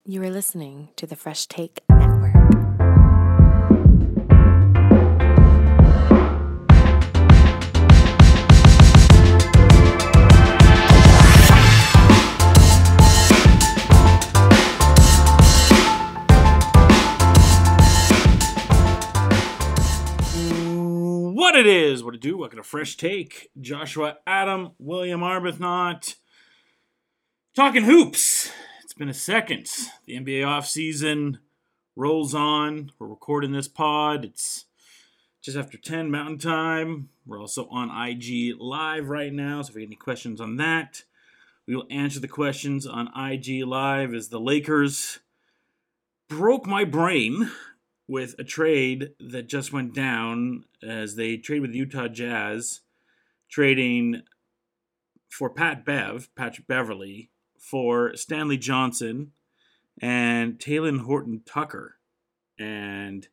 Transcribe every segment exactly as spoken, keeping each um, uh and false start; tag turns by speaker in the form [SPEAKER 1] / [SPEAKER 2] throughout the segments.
[SPEAKER 1] You are listening to the Fresh Take Network.
[SPEAKER 2] What it is, what it do, welcome to Fresh Take. Joshua, Adam, William Arbuthnot, talking hoops. It's been a second. The N B A offseason rolls on. We're recording this pod. It's just after ten Mountain Time. We're also on I G Live right now, so if you have any questions on that, we will answer the questions on I G Live as the Lakers broke my brain with a trade that just went down as they trade with the Utah Jazz, trading for Pat Bev, Patrick Beverley, for Stanley Johnson and Talen Horton-Tucker. And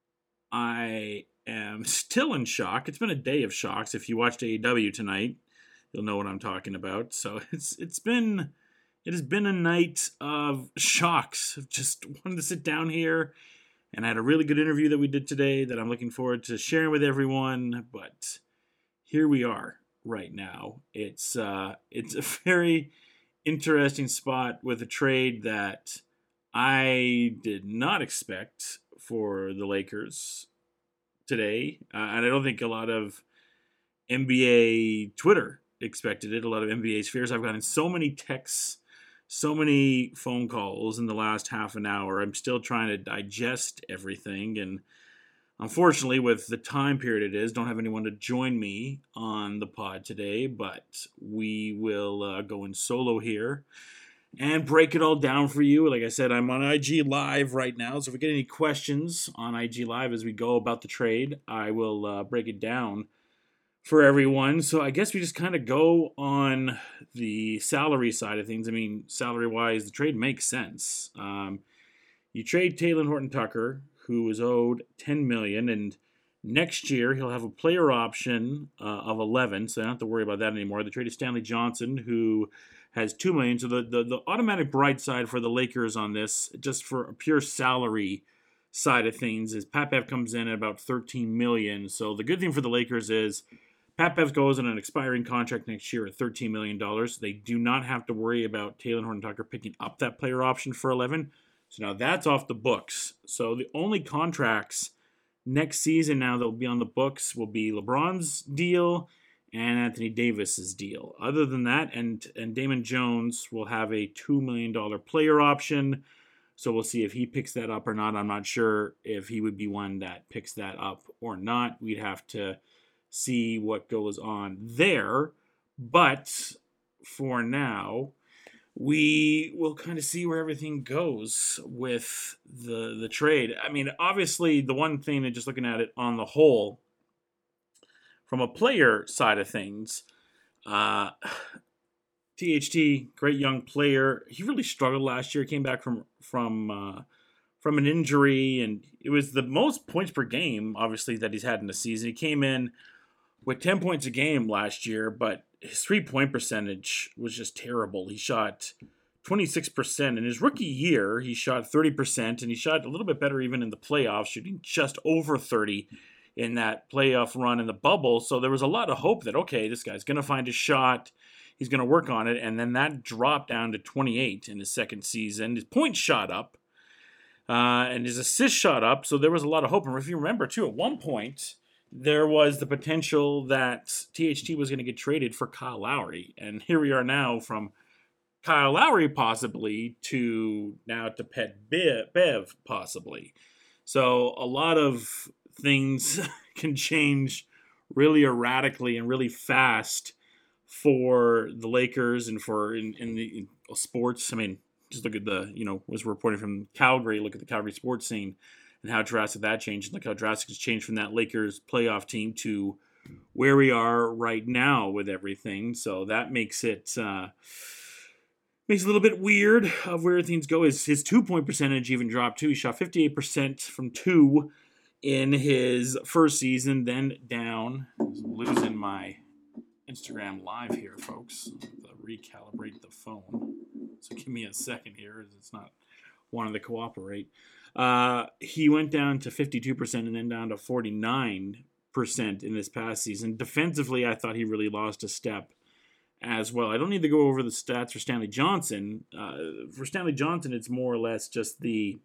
[SPEAKER 2] I am still in shock. It's been a day of shocks. If you watched A E W tonight, you'll know what I'm talking about. So it's it's been it has been a night of shocks. I've just wanted to sit down here. And I had a really good interview that we did today that I'm looking forward to sharing with everyone. But here we are right now. It's uh, it's a very interesting spot with a trade that I did not expect for the Lakers today. Uh, and I don't think a lot of N B A Twitter expected it. A lot of N B A spheres. I've gotten so many texts, so many phone calls in the last half an hour. I'm still trying to digest everything. And unfortunately, with the time period it is, don't have anyone to join me on the pod today. But we will uh, go in solo here and break it all down for you. Like I said, I'm on I G Live right now. So if we get any questions on I G Live as we go about the trade, I will uh, break it down for everyone. So I guess we just kind of go on the salary side of things. I mean, salary-wise, the trade makes sense. Um, you trade Talen Horton-Tucker, who was owed ten million dollars, and next year he'll have a player option uh, of eleven, so I don't have to worry about that anymore. They traded Stanley Johnson, who has two million dollars. So the, the, the automatic bright side for the Lakers on this, just for a pure salary side of things, is Pat Bev comes in at about thirteen million dollars. So the good thing for the Lakers is Pat Bev goes on an expiring contract next year at thirteen million dollars. They do not have to worry about Talen Horton-Tucker picking up that player option for eleven. So now that's off the books. So the only contracts next season now that will be on the books will be LeBron's deal and Anthony Davis's deal. Other than that, and, and Damon Jones will have a two million dollars player option. So we'll see if he picks that up or not. I'm not sure if he would be one that picks that up or not. We'd have to see what goes on there. But for now, we will kind of see where everything goes with the the trade. I mean, obviously, the one thing that just looking at it on the whole, from a player side of things, uh, T H T, great young player. He really struggled last year. He came back from from uh, from an injury, and it was the most points per game, obviously, that he's had in the season. He came in with ten points a game last year, but his three-point percentage was just terrible. He shot twenty-six percent. In his rookie year, he shot thirty percent, and he shot a little bit better even in the playoffs, shooting just over thirty in that playoff run in the bubble. So there was a lot of hope that, okay, this guy's going to find a shot. He's going to work on it. And then that dropped down to twenty-eight in his second season. His points shot up, uh, and his assists shot up. So there was a lot of hope. And if you remember, too, at one point, there was the potential that T H T was going to get traded for Kyle Lowry. And here we are now from Kyle Lowry possibly to now to Pat Bev possibly. So a lot of things can change really erratically and really fast for the Lakers and for in, in the in sports. I mean, just look at the, you know, was reporting from Calgary, look at the Calgary sports scene and how drastic that changed. Look how drastic it's changed from that Lakers playoff team to where we are right now with everything. So that makes it uh, makes it a little bit weird of where things go. His, his two-point percentage even dropped too. He shot fifty-eight percent from two in his first season, then down. I'm losing my Instagram live here, folks. I'll recalibrate the phone. So give me a second here. It's not wanted to cooperate. Uh, he went down to fifty-two percent and then down to forty-nine percent in this past season. Defensively, I thought he really lost a step as well. I don't need to go over the stats for Stanley Johnson. Uh, for Stanley Johnson, it's more or less just the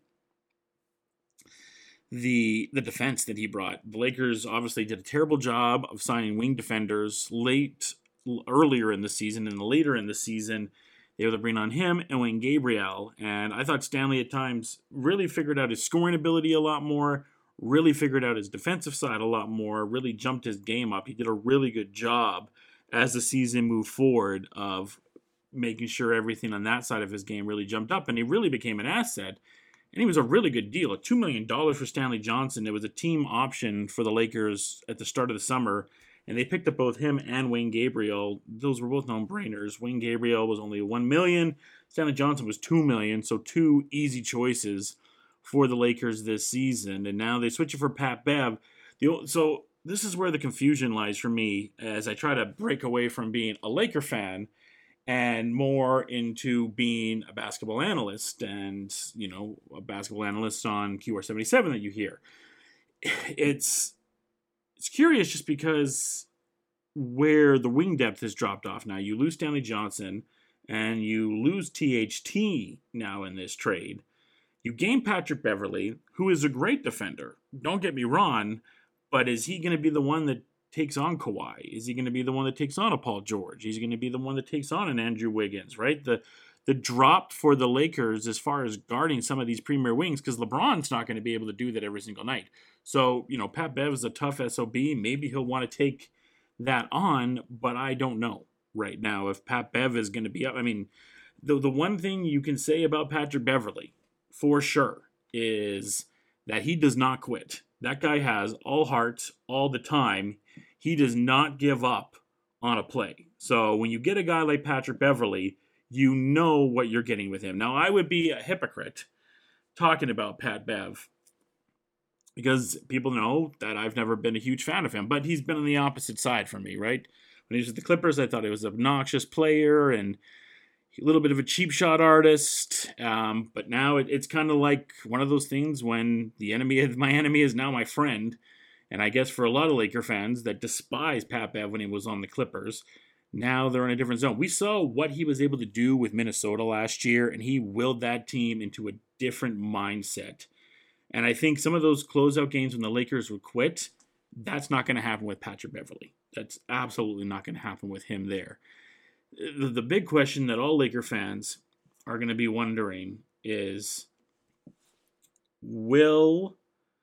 [SPEAKER 2] the the defense that he brought. The Lakers obviously did a terrible job of signing wing defenders late earlier in the season, and later in the season they were able to bring on him and Wayne Gabriel. And I thought Stanley at times really figured out his scoring ability a lot more, really figured out his defensive side a lot more, really jumped his game up. He did a really good job as the season moved forward of making sure everything on that side of his game really jumped up, and he really became an asset. And he was a really good deal, two million dollars for Stanley Johnson. It was a team option for the Lakers at the start of the summer, and they picked up both him and Wayne Gabriel. Those were both no-brainers. Wayne Gabriel was only one million dollars. Stanley Johnson was two million dollars, so two easy choices for the Lakers this season. And now they switch it for Pat Bev. The, so this is where the confusion lies for me as I try to break away from being a Laker fan and more into being a basketball analyst and, you know, a basketball analyst on Q R seventy-seven that you hear. It's it's curious just because where the wing depth has dropped off now. You lose Stanley Johnson and you lose T H T now in this trade. You gain Patrick Beverley, who is a great defender. Don't get me wrong, but is he going to be the one that takes on Kawhi? Is he going to be the one that takes on a Paul George? Is he going to be the one that takes on an Andrew Wiggins, right? The the drop for the Lakers as far as guarding some of these premier wings, because LeBron's not going to be able to do that every single night. So, you know, Pat Bev is a tough S O B. Maybe he'll want to take that on, but I don't know right now if Pat Bev is going to be up. I mean, the, the one thing you can say about Patrick Beverley, for sure, is that he does not quit. That guy has all heart all the time. He does not give up on a play. So when you get a guy like Patrick Beverley, you know what you're getting with him. Now, I would be a hypocrite talking about Pat Bev because people know that I've never been a huge fan of him, but he's been on the opposite side from me, right? When he was with the Clippers, I thought he was an obnoxious player and a little bit of a cheap shot artist, um, but now it, it's kind of like one of those things when the enemy is my enemy is now my friend. And I guess for a lot of Laker fans that despise Pat Bev when he was on the Clippers, now they're in a different zone. We saw what he was able to do with Minnesota last year, and he willed that team into a different mindset. And I think some of those closeout games when the Lakers would quit, that's not going to happen with Patrick Beverley. That's absolutely not going to happen with him there. The, the big question that all Laker fans are going to be wondering is, will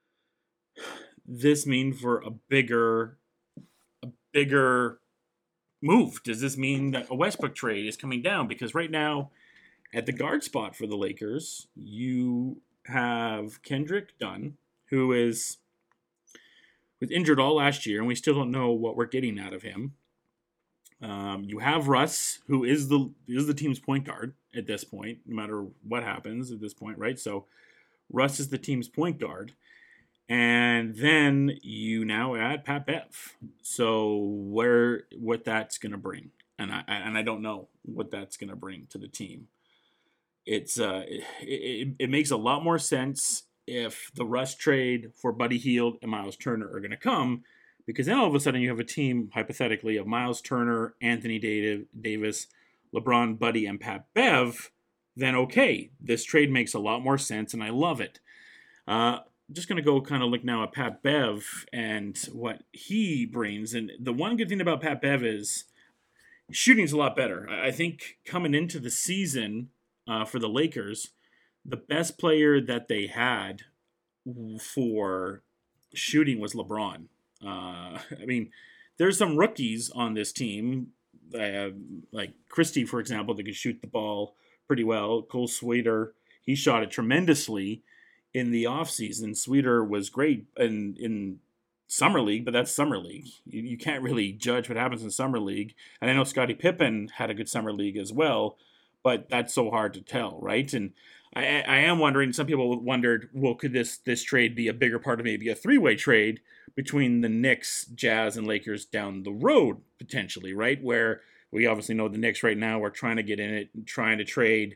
[SPEAKER 2] this mean for a bigger, a bigger move? Does this mean that a Westbrook trade is coming down? Because right now, at the guard spot for the Lakers, you have Kendrick Dunn, who is was injured all last year, and we still don't know what we're getting out of him. Um, you have Russ, who is the is the team's point guard at this point, no matter what happens at this point, right? So Russ is the team's point guard. And then you now add Pat Bev. So where what that's going to bring, and I and I don't know what that's going to bring to the team. It's uh, it, it it makes a lot more sense if the Russ trade for Buddy Hield and Miles Turner are going to come, because then all of a sudden you have a team hypothetically of Miles Turner, Anthony Davis, LeBron, Buddy, and Pat Bev. Then okay, this trade makes a lot more sense, and I love it. Uh, just going to go kind of look now at Pat Bev and what he brings. And the one good thing about Pat Bev is shooting's a lot better. I think coming into the season uh, for the Lakers, the best player that they had for shooting was LeBron. Uh, I mean, there's some rookies on this team, uh, like Christie, for example, that could shoot the ball pretty well. Cole Sweeter, he shot it tremendously in the offseason. Sweeter was great in, in Summer League, but that's Summer League. You, you can't really judge what happens in Summer League. And I know Scottie Pippen had a good Summer League as well, but that's so hard to tell, right? And I, I am wondering, some people wondered, well, could this this trade be a bigger part of maybe a three-way trade between the Knicks, Jazz, and Lakers down the road, potentially, right? Where we obviously know the Knicks right now are trying to get in it and trying to trade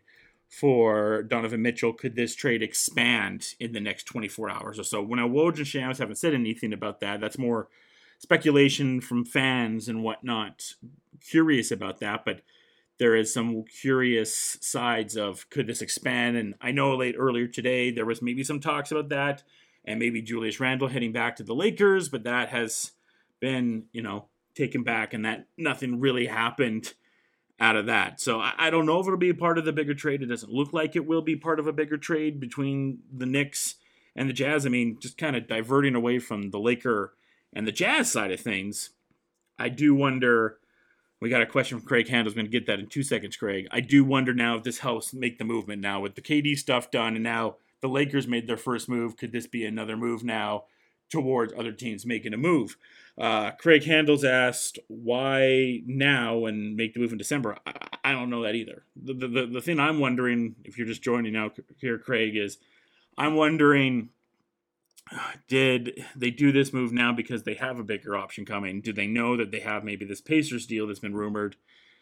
[SPEAKER 2] for Donovan Mitchell. Could this trade expand in the next twenty-four hours or so? When Woj and Shams haven't said anything about that, that's more speculation from fans and whatnot. Curious about that, but there is some curious sides of could this expand? And I know late earlier today there was maybe some talks about that, and maybe Julius Randle heading back to the Lakers, but that has been, you know, taken back, and that nothing really happened out of that. So I, I don't know if it'll be a part of the bigger trade. It doesn't look like it will be part of a bigger trade between the Knicks and the Jazz. I mean, just kind of diverting away from the Laker and the Jazz side of things, I do wonder. We got a question from Craig Handel's going to get that in two seconds, Craig. I do wonder now if this helps make the movement now with the K D stuff done, and now the Lakers made their first move. Could this be another move now towards other teams making a move? Uh, Craig Handel's asked why now and make the move in December. I, I don't know that either. The, the the thing I'm wondering, if you're just joining now here, Craig, is I'm wondering, did they do this move now because they have a bigger option coming? Do they know that they have maybe this Pacers deal that's been rumored,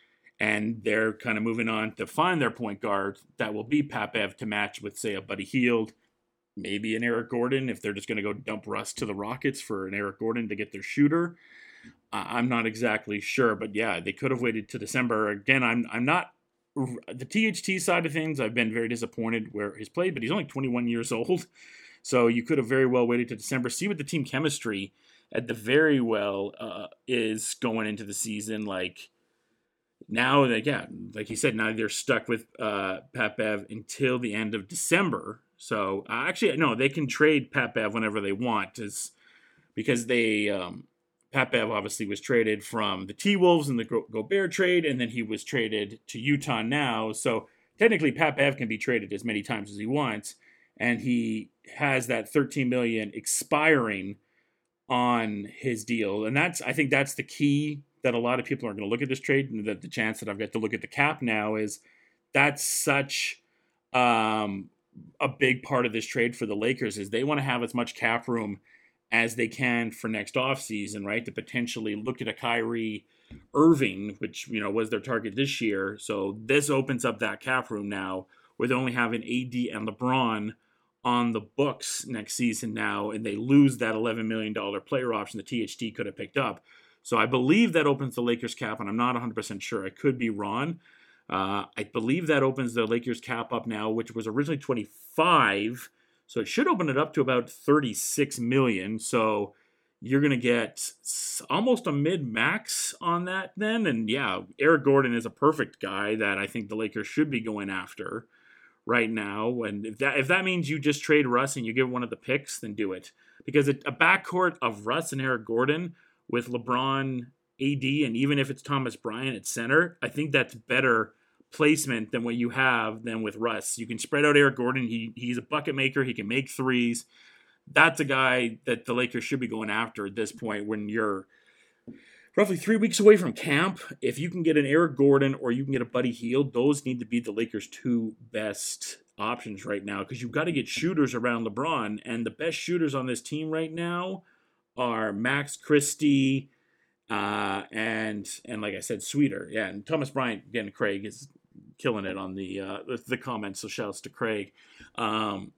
[SPEAKER 2] and they're kind of moving on to find their point guard that will be Pat Bev to match with, say, a Buddy Hield, maybe an Eric Gordon, if they're just going to go dump Russ to the Rockets for an Eric Gordon to get their shooter? I'm not exactly sure, but yeah, they could have waited to December. Again, I'm I'm not the T H T side of things. I've been very disappointed where he's played, but he's only twenty-one years old. So you could have very well waited to December, see what the team chemistry at the very well uh, is going into the season. Like now, like, yeah, like you said, now they're stuck with uh, Pat Bev until the end of December. So uh, actually, no, they can trade Pat Bev whenever they want, is because they um, Pat Bev obviously was traded from the T-Wolves in the Go- Gobert trade, and then he was traded to Utah now. So technically, Pat Bev can be traded as many times as he wants. And he has that thirteen million dollars expiring on his deal. And that's, I think that's the key that a lot of people are going to look at this trade. And that the chance that I've got to look at the cap now is that's such um, a big part of this trade for the Lakers is they want to have as much cap room as they can for next offseason, right? To potentially look at a Kyrie Irving, which, you know, was their target this year. So this opens up that cap room now with only having A D and LeBron on the books next season now, and they lose that eleven million dollars player option the T H T could have picked up. So I believe that opens the Lakers cap, and I'm not one hundred percent sure. I could be wrong. Uh, I believe that opens the Lakers cap up now, which was originally twenty-five. So it should open it up to about thirty-six million dollars. So you're going to get almost a mid-max on that then. And yeah, Eric Gordon is a perfect guy that I think the Lakers should be going after right now. And if that if that means you just trade Russ and you give one of the picks, then do it. Because a backcourt of Russ and Eric Gordon with LeBron, A D, and even if it's Thomas Bryant at center, I think that's better placement than what you have than with Russ. You can spread out Eric Gordon. He He's a bucket maker. He can make threes. That's a guy that the Lakers should be going after at this point when you're roughly three weeks away from camp. If you can get an Eric Gordon or you can get a Buddy Hield, those need to be the Lakers' two best options right now because you've got to get shooters around LeBron. And the best shooters on this team right now are Max Christie uh, and, and like I said, Sweeter. Yeah, and Thomas Bryant, again, Craig is killing it on the uh, the, the comments, so shouts to Craig. Um,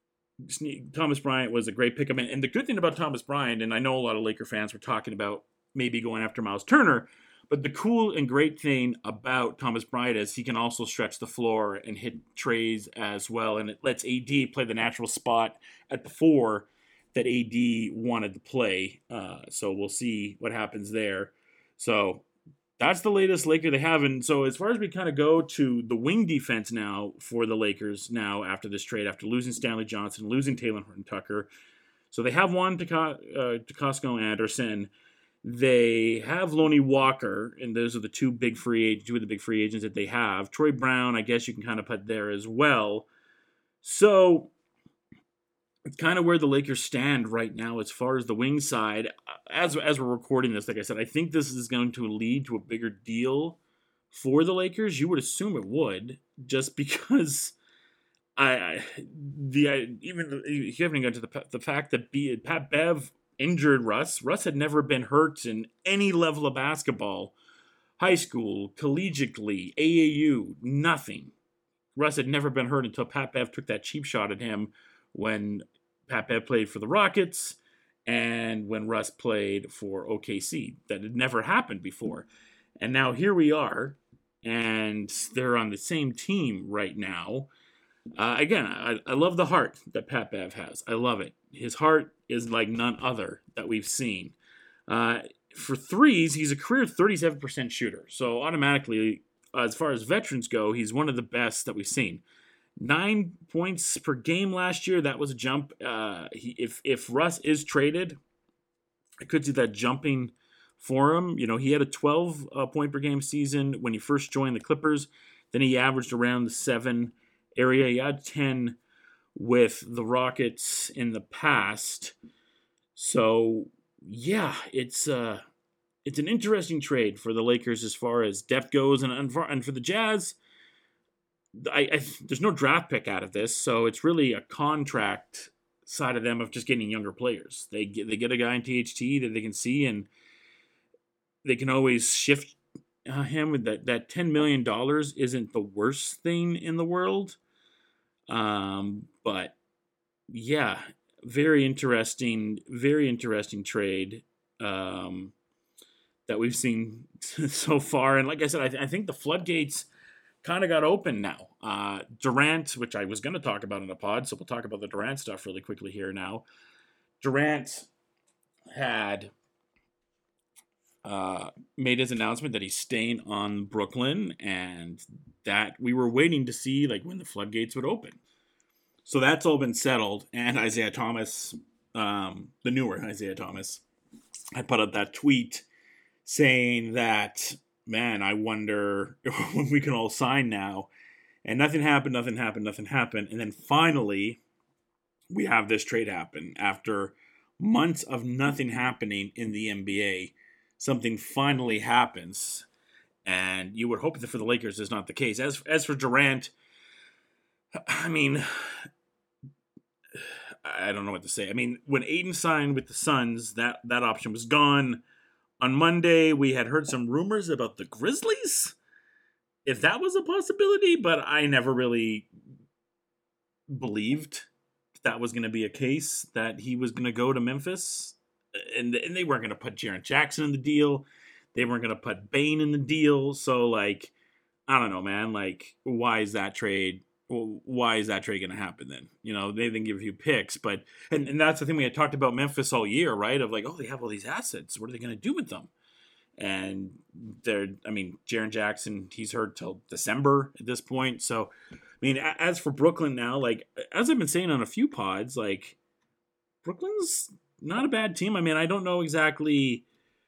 [SPEAKER 2] Thomas Bryant was a great pickup. And the good thing about Thomas Bryant, and I know a lot of Laker fans were talking about maybe going after Miles Turner, but the cool and great thing about Thomas Bryant is he can also stretch the floor and hit trays as well, and it lets A D play the natural spot at the four that A D wanted to play. Uh, so we'll see what happens there. So that's the latest Laker they have. And so as far as we kind of go to the wing defense now for the Lakers now after this trade, after losing Stanley Johnson, losing Taylor Horton Tucker. So they have Juan Toscano Anderson. They have Lonnie Walker, and those are the two big free agents, two of the big free agents that they have. Troy Brown, I guess you can kind of put there as well. So it's kind of where the Lakers stand right now as far as the wing side. As as we're recording this, like I said, I think this is going to lead to a bigger deal for the Lakers. You would assume it would, just because I, I the I, even you haven't got to the the fact that B, Pat Bev injured Russ. Russ had never been hurt in any level of basketball, high school, collegiately, A A U, nothing. Russ had never been hurt until Pat Bev took that cheap shot at him when Pat Bev played for the Rockets and when Russ played for O K C. That had never happened before. And now here we are, and they're on the same team right now. Uh, again, I, I love the heart that Pat Bev has. I love it. His heart is like none other that we've seen. Uh, for threes, he's a career thirty-seven percent shooter. So automatically, as far as veterans go, he's one of the best that we've seen. Nine points per game last year. That was a jump. Uh, he, if if Russ is traded, I could see that jumping for him. You know, he had a twelve uh, point per game season when he first joined the Clippers. Then he averaged around the seven area. He had ten with the Rockets in the past. So yeah, it's uh, it's an interesting trade for the Lakers as far as depth goes, and and for, and for the Jazz. I, I there's no draft pick out of this, so it's really a contract side of them of just getting younger players. They get they get a guy in T H T that they can see, and they can always shift uh, him. With that that ten million dollars isn't the worst thing in the world, um, but yeah, very interesting, very interesting trade um, that we've seen so far. And like I said, I, th- I think the floodgates kind of got open now. Uh, Durant, which I was going to talk about in the pod, so we'll talk about the Durant stuff really quickly here now. Durant had uh, made his announcement that he's staying on Brooklyn, and that we were waiting to see like when the floodgates would open. So that's all been settled, and Isaiah Thomas, um, the newer Isaiah Thomas, I put up that tweet saying that, man, I wonder when we can all sign now. And nothing happened, nothing happened, nothing happened. And then finally, we have this trade happen. After months of nothing happening in the N B A, something finally happens. And you would hope that for the Lakers is not the case. As, as for Durant, I mean, I don't know what to say. I mean, when Ayton signed with the Suns, that, that option was gone. On Monday, we had heard some rumors about the Grizzlies, if that was a possibility, but I never really believed that was going to be a case, that he was going to go to Memphis. And, and they weren't going to put Jaren Jackson in the deal. They weren't going to put Bane in the deal. So, like, I don't know, man. Like, why is that trade? Why is that trade going to happen then? You know, they didn't give you picks, but, and, and that's the thing we had talked about Memphis all year, right? Of like, oh, they have all these assets. What are they going to do with them? And they're, I mean, Jaren Jackson, he's hurt till December at this point. So, I mean, as for Brooklyn now, like, as I've been saying on a few pods, like, Brooklyn's not a bad team. I mean, I don't know exactly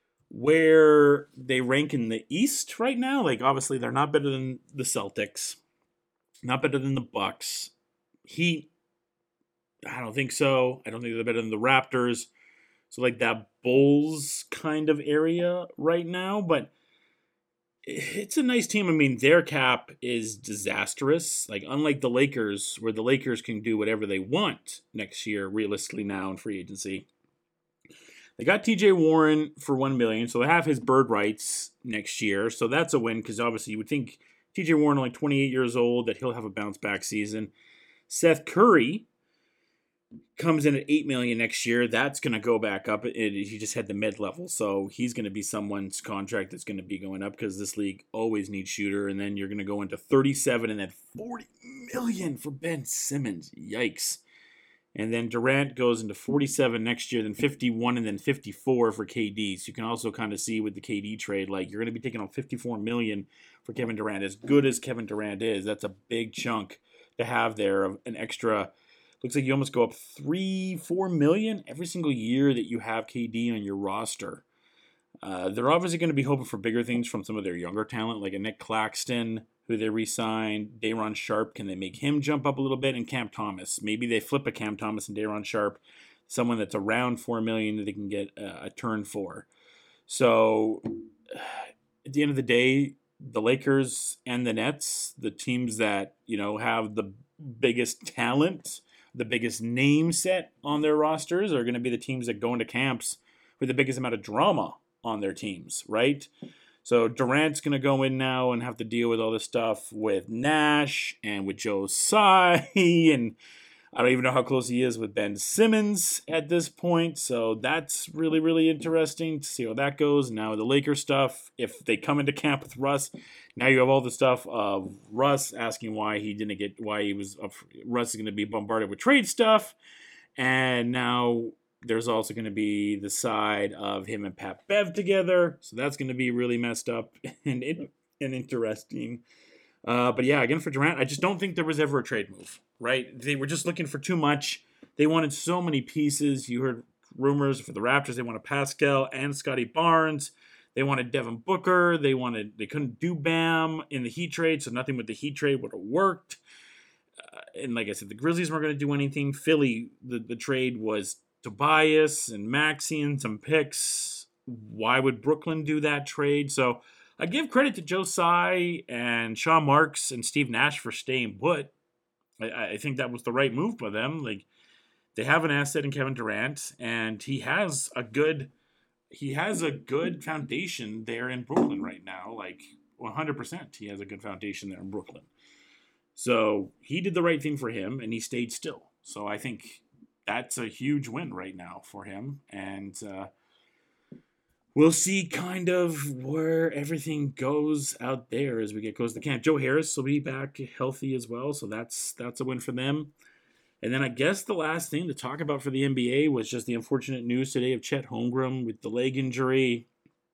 [SPEAKER 2] where they rank in the East right now. Like, obviously, they're not better than the Celtics. Not better than the Bucks. Heat, I don't think so. I don't think they're better than the Raptors. So like that Bulls kind of area right now. But it's a nice team. I mean, their cap is disastrous. Like unlike the Lakers, where the Lakers can do whatever they want next year, realistically now in free agency. They got T J Warren for one million dollars, so they have his bird rights next year. So that's a win because obviously you would think T J Warren, only twenty-eight years old, that he'll have a bounce-back season. Seth Curry comes in at eight million dollars next year. That's going to go back up. It, it, he just had the mid-level, so he's going to be someone's contract that's going to be going up because this league always needs shooter. And then you're going to go into thirty-seven and then forty million dollars for Ben Simmons. Yikes. And then Durant goes into forty-seven next year, then fifty-one, and then fifty-four for K D. So you can also kind of see with the K D trade, like you're going to be taking on fifty-four million dollars for Kevin Durant. As good as Kevin Durant is, that's a big chunk to have there of an extra. Looks like you almost go up three, four million every single year that you have K D on your roster. Uh, they're obviously going to be hoping for bigger things from some of their younger talent, like a Nick Claxton, who they re-signed. Day'Ron Sharpe, can they make him jump up a little bit? And Cam Thomas. Maybe they flip a Cam Thomas and Day'Ron Sharpe, someone that's around four million dollars that they can get a, a turn for. So at the end of the day, the Lakers and the Nets, the teams that, you know, have the biggest talent, the biggest name set on their rosters, are going to be the teams that go into camps with the biggest amount of drama on their teams, right? So Durant's going to go in now and have to deal with all this stuff with Nash and with Joe Tsai. And I don't even know how close he is with Ben Simmons at this point. So that's really, really interesting to see how that goes. Now the Lakers stuff, if they come into camp with Russ, now you have all the stuff of Russ asking why he didn't get, why he was up. Russ is going to be bombarded with trade stuff. And now there's also going to be the side of him and Pat Bev together. So that's going to be really messed up and, and interesting. Uh, but yeah, again, for Durant, I just don't think there was ever a trade move, right? They were just looking for too much. They wanted so many pieces. You heard rumors for the Raptors. They wanted Pascal and Scotty Barnes. They wanted Devin Booker. They wanted, they couldn't do Bam in the Heat trade, so nothing with the Heat trade would have worked. Uh, and like I said, the Grizzlies weren't going to do anything. Philly, the, the trade was Tobias and Maxey and some picks. Why would Brooklyn do that trade? So I give credit to Joe Tsai and Sean Marks and Steve Nash for staying put. I, I think that was the right move by them. Like, they have an asset in Kevin Durant, and he has a good he has a good foundation there in Brooklyn right now. Like one hundred percent, he has a good foundation there in Brooklyn. So he did the right thing for him, and he stayed still. So I think that's a huge win right now for him. And uh, we'll see kind of where everything goes out there as we get close to camp. Joe Harris will be back healthy as well, so that's that's a win for them. And then I guess the last thing to talk about for the N B A was just the unfortunate news today of Chet Holmgren with the leg injury.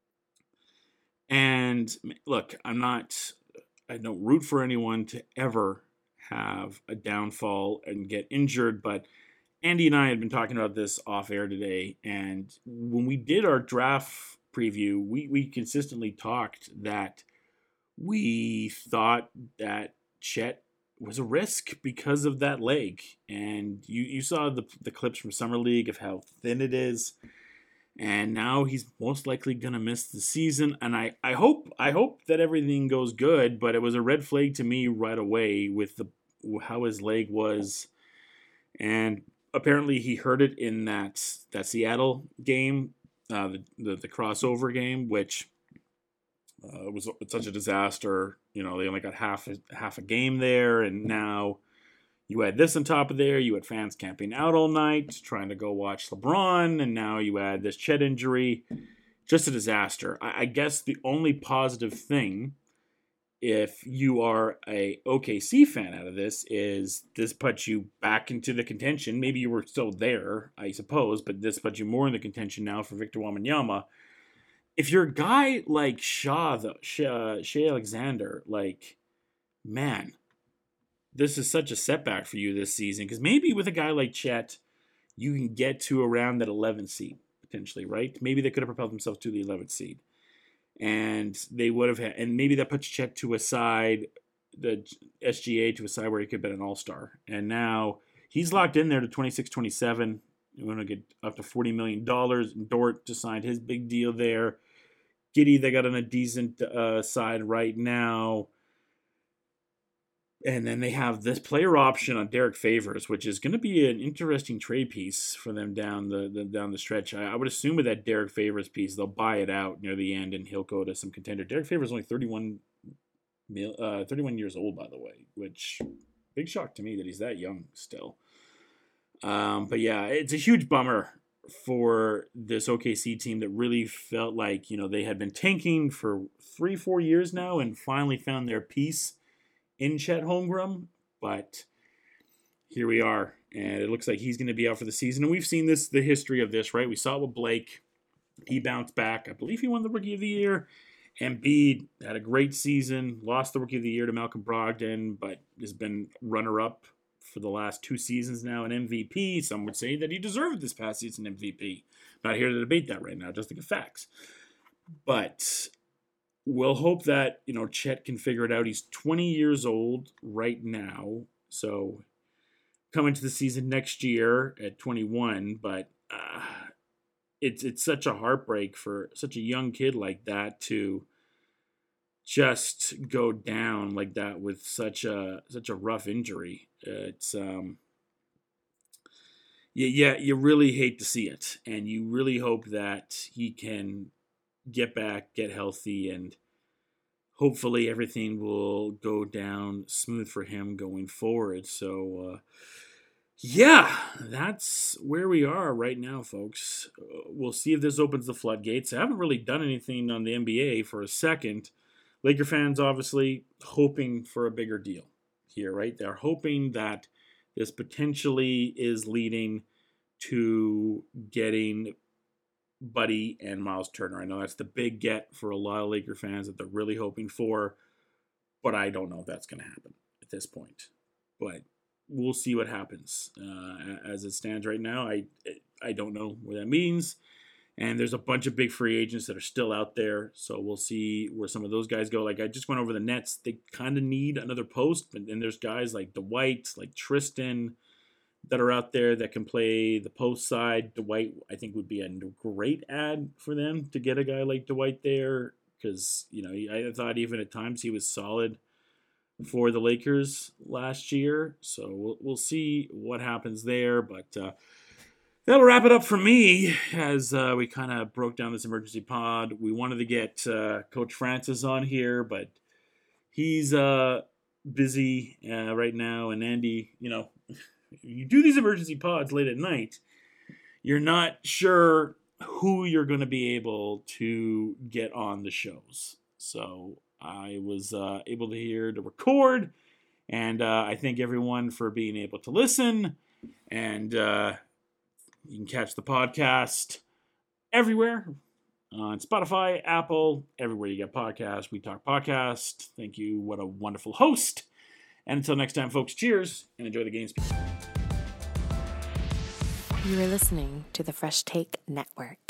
[SPEAKER 2] And look, I'm not, I don't root for anyone to ever have a downfall and get injured, but Andy and I had been talking about this off air today, and when we did our draft preview, we, we consistently talked that we thought that Chet was a risk because of that leg. And you, you saw the, the clips from Summer League of how thin it is. And now he's most likely going to miss the season. And I, I hope I hope that everything goes good, but it was a red flag to me right away with the how his leg was. And apparently he hurt it in that that Seattle game, uh, the, the the crossover game, which uh, was such a disaster. You know, they only got half a, half a game there, and now you add this on top of there. You had fans camping out all night trying to go watch LeBron, and now you add this Chet injury. Just a disaster. I, I guess the only positive thing, if you are a O K C fan out of this, is this puts you back into the contention. Maybe you were still there, I suppose, but this puts you more in the contention now for Victor Wembanyama. If you're a guy like Shaw, though, Shea, Shea Alexander, like, man, this is such a setback for you this season. Because maybe with a guy like Chet, you can get to around that eleventh seed, potentially, right? Maybe they could have propelled themselves to the eleventh seed. And they would have had, and maybe that puts Chet to a side, the S G A to a side where he could have been an all-star. And now he's locked in there to twenty-six twenty-seven. You're going to get up to forty million dollars. Dort just signed his big deal there. Giddey, they got on a decent uh, side right now. And then they have this player option on Derek Favors, which is going to be an interesting trade piece for them down the, the down the stretch. I, I would assume with that Derek Favors piece, they'll buy it out near the end and he'll go to some contender. Derek Favors is only thirty-one, uh, thirty-one years old, by the way, which big shock to me that he's that young still. Um, but yeah, it's a huge bummer for this O K C team that really felt like, you know, they had been tanking for three, four years now and finally found their piece in Chet Holmgren, but here we are, and it looks like he's going to be out for the season. And we've seen this, the history of this, right? We saw it with Blake. He bounced back. I believe he won the Rookie of the Year. Embiid had a great season, lost the Rookie of the Year to Malcolm Brogdon, but has been runner-up for the last two seasons now, an M V P. Some would say that he deserved this past season M V P. Not here to debate that right now, just to get facts. But we'll hope that, you know, Chet can figure it out. He's twenty years old right now, so coming to the season next year at twenty-one, but uh, it's it's such a heartbreak for such a young kid like that to just go down like that with such a such a rough injury. It's um yeah, yeah, you really hate to see it, and you really hope that he can get back, get healthy, and hopefully everything will go down smooth for him going forward. So, uh, yeah, that's where we are right now, folks. Uh, we'll see if this opens the floodgates. I haven't really done anything on the N B A for a second. Laker fans obviously hoping for a bigger deal here, right? They're hoping that this potentially is leading to getting Buddy and Miles Turner. I know that's the big get for a lot of Laker fans that they're really hoping for, but I don't know if that's going to happen at this point. But we'll see what happens. Uh, as it stands right now, I I don't know what that means. And there's a bunch of big free agents that are still out there, so we'll see where some of those guys go. Like, I just went over the Nets. They kind of need another post, but then there's guys like Dwight, like Tristan, that are out there that can play the post side. Dwight, I think, would be a great ad for them to get a guy like Dwight there, because, you know, I thought even at times he was solid for the Lakers last year. So we'll, we'll see what happens there. But uh, that'll wrap it up for me as uh, we kind of broke down this emergency pod. We wanted to get uh, Coach Francis on here, but he's uh, busy uh, right now. And Andy, you know, you do these emergency pods late at night, you're not sure who you're going to be able to get on the shows. So I was uh, able to hear to record, and uh, I thank everyone for being able to listen. And uh, you can catch the podcast everywhere on Spotify, Apple, everywhere you get podcasts. We Talk Podcast. Thank you. What a wonderful host. And until next time, folks, cheers and enjoy the games.
[SPEAKER 1] You are listening to the Fresh Take Network.